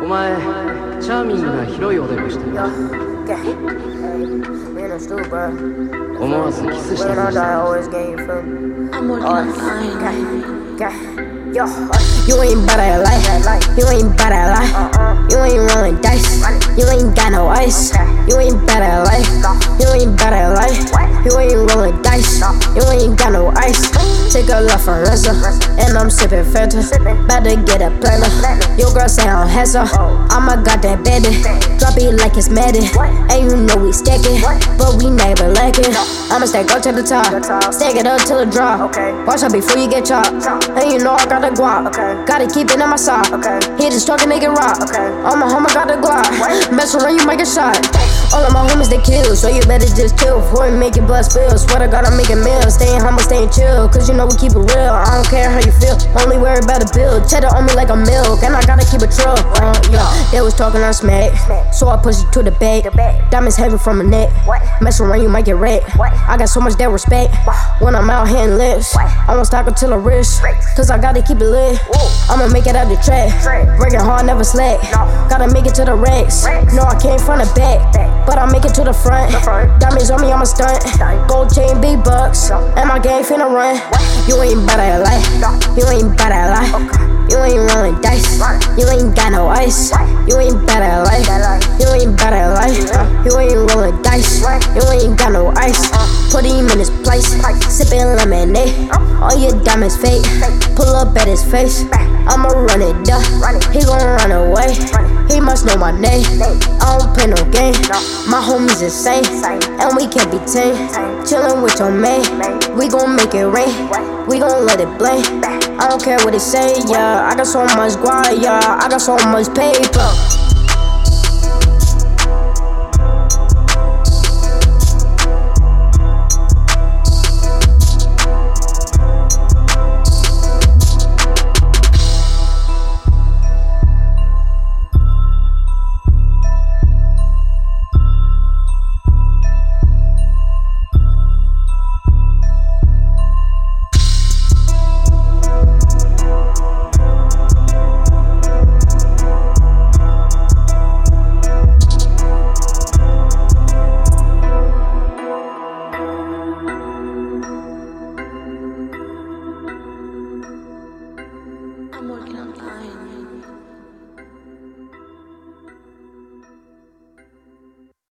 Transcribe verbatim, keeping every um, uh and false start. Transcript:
お前、チャーミングな広いおでこしてるな。思わずキスしたふりしてる。 Yo, you ain't bout that life, you ain't bout that life, you ain't rolling dice, you ain't got no ice, you ain't bout that life, you ain't bout that life, you ain't rolling dice, you ain't got no ice. Take a left from Reza, and I'm sipping Fanta, bout to get a planner. Your girl say I'm handsome, I'm a goddamn bandit, drop it like it's Madden, and you know we stacking, but we never lacking. I'ma stack up to the top, stack it up till it drop. Watch out before you get chopped, and you know I got the guap. Gotta keep it in my sock. Hit the stroke and make it rock. All my homies got the guap. Mess around, you might get shot. All of my homies they kill, so you better just chill before we make your blood spill. Swear to God I'm making meals, staying humble, staying chill, cause you know we keep it real. I don't care how you feel, only worry about the bill. Cheddar on me like a milk, and I gotta keep it true. Uh, yeah, they was talking on smack, so I push it to the back. Diamonds heavy from my neck, mess around you might get wrecked. I got so much that respect when I'm out hitting lips. I won't stop until I wrist, cause I gotta keep it lit. I'ma make it out the track, working hard, never slack. Gotta make it to the racks. No, I came from the back, but I make it to the front. Diamonds on me, I'm a stunt. Gold chain, big bucks, and my gang finna run. You ain't bout that life, you ain't bout that life, you ain't rolling dice, you ain't got no ice. You ain't bout that life, you ain't bout that life, you ain't rolling dice, you ain't got no ice. Put him in his place, sippin' lemonade. All your diamonds fake, pull up at his face. I'ma run it up, he gon' run away. He must know my name, I don't play no game. My homies insane, and we can't be tamed. Chillin' with your man, we gon' make it rain. We gon' let it blame. I don't care what they say, yeah. I got so much guap, yeah. I got so much paper.